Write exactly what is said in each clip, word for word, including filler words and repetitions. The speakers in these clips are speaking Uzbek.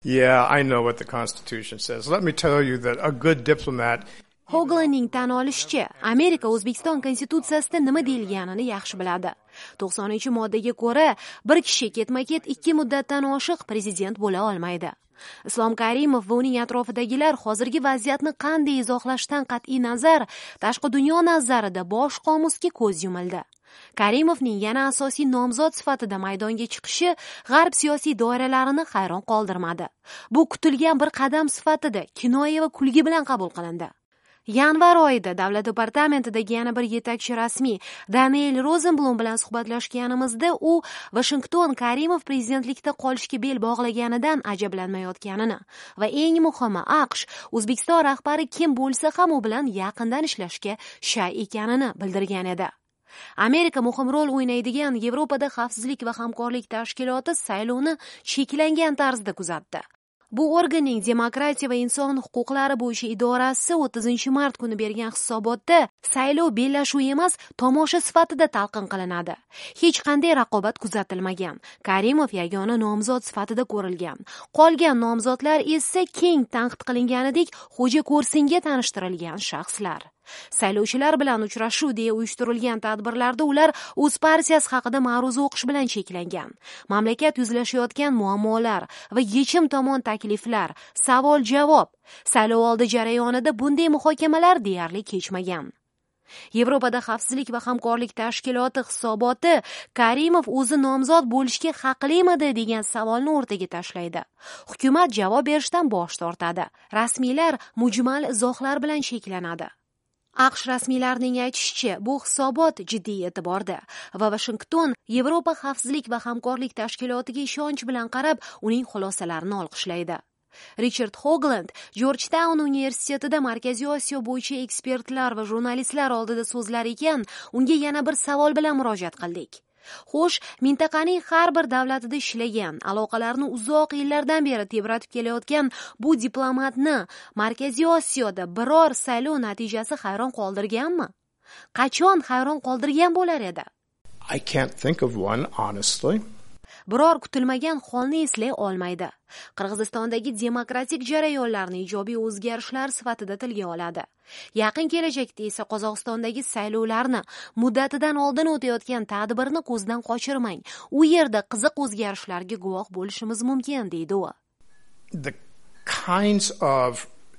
Yeah, I know what the Constitution says. Let me tell you that a good diplomat Hoaglandning tan olishicha, Amerika O'zbekiston konstitutsiyasida nima deyilganini yaxshi biladi. to'qsoninchi moddaga ko'ra, bir kishi ketma-ket ikki muddatdan oshiq prezident bo'la olmaydi. Islom Karimov va uning atrofidagilar hozirgi vaziyatni qanday izohlashdan qat'iy nazar, tashqi dunyo nazarida bosh qomusga ko'z yumildi. Karimovning yana asosiy nomzod sifatida maydonga chiqishi g'arb siyosiy doiralarini hayron qoldirmadi. Bu kutilgan bir qadam sifatida kinoya va kulgi bilan qabul qilindi. Yanvar oyida Davlat departamentidagi yana bir yetakchi rasmiy Daniel Rosenblum bilan suhbatlashganimizda u Washington Karimov prezidentlikda qolishga bel bog'laganidan ajablanmayotganini va eng muhimi AQSh O'zbekiston rahbari kim bo'lsa ham u bilan yaqindan ishlashga shay ekanini bildirgan edi. Amerika muhim rol o'ynaydigan Yevropada xavfsizlik va hamkorlik tashkiloti saylovni cheklangan tarzda kuzatdi. Bu organning demokratiya va inson huquqlari bo'yicha idorasi o'ttizinchi mart kuni bergan hisobotda saylov bellashuv emas, tomosha sifatida talqin qilinadi. Hech qanday raqobat kuzatilmagan. Karimov yagona nomzod sifatida ko'rilgan. Qolgan nomzodlar esa keng tanqid qilinganidek xo'ja ko'rsinga tanishtirilgan shaxslar. Saylovchilar bilan uchrashuv deya uyushtirilgan tadbirlarda ular o'z partiyasi haqida ma'ruza o'qish bilan cheklangan. Mamlakat yuzlashayotgan muammolar va yechim tomon takliflar, savol-javob. Saylovoldi jarayonida bunday muhokamalar deyarli kechmagan. Yevropada xavfsizlik va hamkorlik tashkiloti hisoboti Karimov o'zi nomzod bo'lishga haqlimidi degan savolni o'rtaga tashlaydi. Hukumat javob berishdan bosh tortadi. Rasmiylar mujmal izohlar bilan cheklanadi. AQSh rasmiylarining aytishicha, bu hisobot jiddiy e'tiborda va Washington Yevropa xavfsizlik va hamkorlik tashkilotiga ishonch bilan qarab, uning xulosalarini olqishlaydi. Richard Hoagland Georgetown universitetida Markaziy Osiyo bo'yicha ekspertlar va jurnalistlar oldida so'zlar ekan, unga yana bir savol bilan murojaat qildik. Xo'sh, mintaqaning har bir davlatida ishlagan, aloqalarni uzoq yillardan beri tebratib kelayotgan bu diplomatni Markaziy Osiyoda biror saylov natijasi hayron qoldirganmi? Qachon hayron qoldirgan bo'lar edi? I can't think of one, honestly. Biror kutilmagan holni eslay olmaydi. Qirg'izistondagi demokratik jarayonlarni ijobiy o'zgarishlar sifatida tilga oladi. Yaqin kelajakda esa Qozog'istondagi saylovlarni muddatidan oldin o'tayotgan tadbirni ko'zdan qochirmang. U yerda qiziq o'zgarishlarga guvoh bo'lishimiz mumkin, deydi u. The kinds of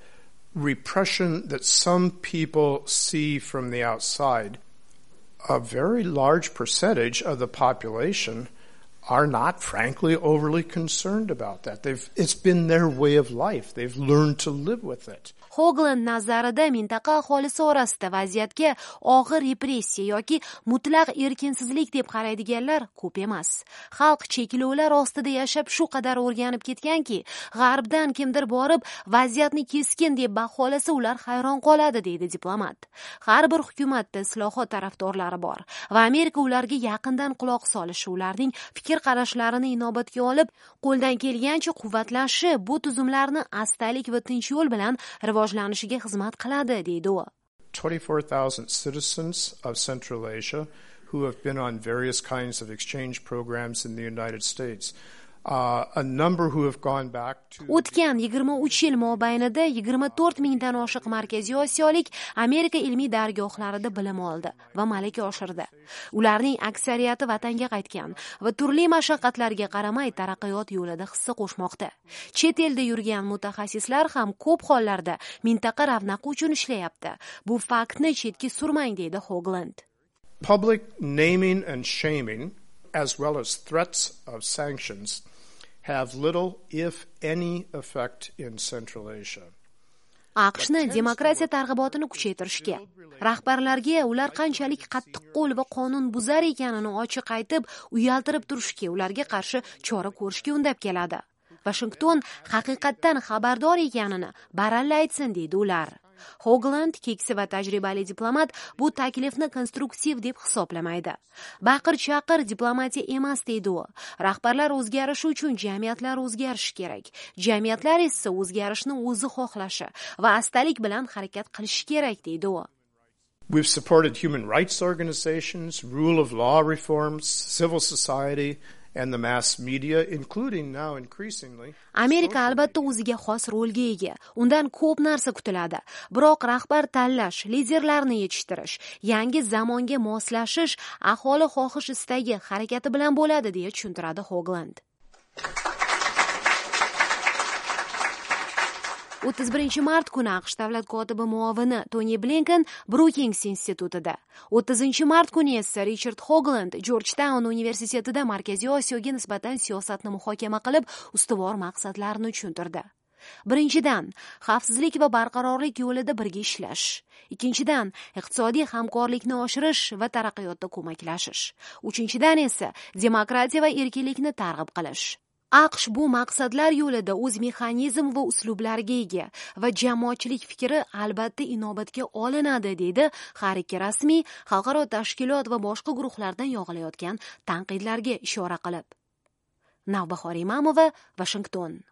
repression that some people see from the outside, a very large percentage of the population are not, frankly, overly concerned about that. They've, it's been their way of life. They've learned to live with it. Hoagland nazarida mintaqa aholisi orasida vaziyatga og'ir repressiya yoki mutlaq erkinsizlik deb qaraydiganlar ko'p emas. Xalq cheklovlar ostida yashab shu qadar o'rganib ketganki, g'arbdan kimdir borib vaziyatni keskin deb baholasa ular hayron qoladi, deydi diplomat. Har bir hukumatda islohot tarafdorlari bor va Amerika ularga yaqindan quloq solishi, ularning fikr qarashlarini inobatga olib, qo'ldan kelgancha quvvatlashi bu tuzumlarni astalik va tinch yo'l bilan rivojlanishiga xizmat qiladi, deydi u. twenty-four thousand citizens of Central Asia who have been on various kinds of exchange programs in the United States. Uh, a number who have gone back to O'tgan yigirma uch yil mobaynida yigirma to'rt mingdan oshiq Markaziy Osiyolik Amerika ilmiy dargohlarida bilim oldi va malaka oshirdi. Ularning aksariyati vatanga qaytgan va turli mashaqqatlarga qaramay taraqqiyot yo'lida hissa qo'shmoqda. Chet elda yurgan mutaxassislar ham ko'p hollarda mintaqa ravnaqi uchun ishlayapti. Bu faktni chetga surmang, deydi Hoagland. Public naming and shaming, as well as threats of sanctions, have little, if any, effect in Central Asia. AQShni demokratiya targ'ibotini kuchaytirishga, rahbarlarga ular qanchalik qattiqqo'l va qonun buzar ekanini ochiq aytib, uyaltirib turishga, ularga qarshi chora ko'rishga undab keladi. Washington haqiqatdan xabardor ekanini baralla aytsin, deydi ular. Hoagland, keksa va tajribali diplomat, bu taklifni konstruktiv deb hisoblamaydi. Baqir-chaqir diplomatiya emas, deydi u. Rahbarlar o'zgarishi uchun jamiyatlar o'zgarishi kerak. Jamiyatlar esa o'zgarishni o'zi xohlashi va astalik bilan harakat qilishi kerak, deydi u. We've supported human rights organizations, rule of law reforms, civil society, and the mass media, including now increasingly. Amerika albatta o'ziga xos rolga ega. Undan ko'p narsa kutiladi. Biroq rahbar tanlash, liderlarni yetishtirish, yangi zamonga moslashish aholi xohish istagi harakati bilan bo'ladi, deya tushuntiradi Hogland. o'ttiz birinchi mart kuni AQSh davlat kotibi muovini Tony Blinken Brookings institutida, o'ttizinchi mart kuni esa Richard Hogland Georgetown universitetida Markaziy Osiyoga nisbatan siyosatni muhokama qilib, ustuvor maqsadlarni tushuntirdi. Birinchidan, xavfsizlik va barqarorlik yo'lida birga ishlash. Ikkinchidan, iqtisodiy hamkorlikni oshirish va taraqqiyotda ko'maklashish. Uchinchidan esa, demokratiya va erkinlikni targ'ib qilish. AQSh bu maqsadlar yo'lida o'z mexanizm va uslublariga ega va jamoatchilik fikri albatta inobatga olinadi, deydi har ikki rasmiy, xalqaro tashkilot va boshqa guruhlardan yog'ilayotgan tanqidlarga ishora qilib. Navbahor Imamova, Washington.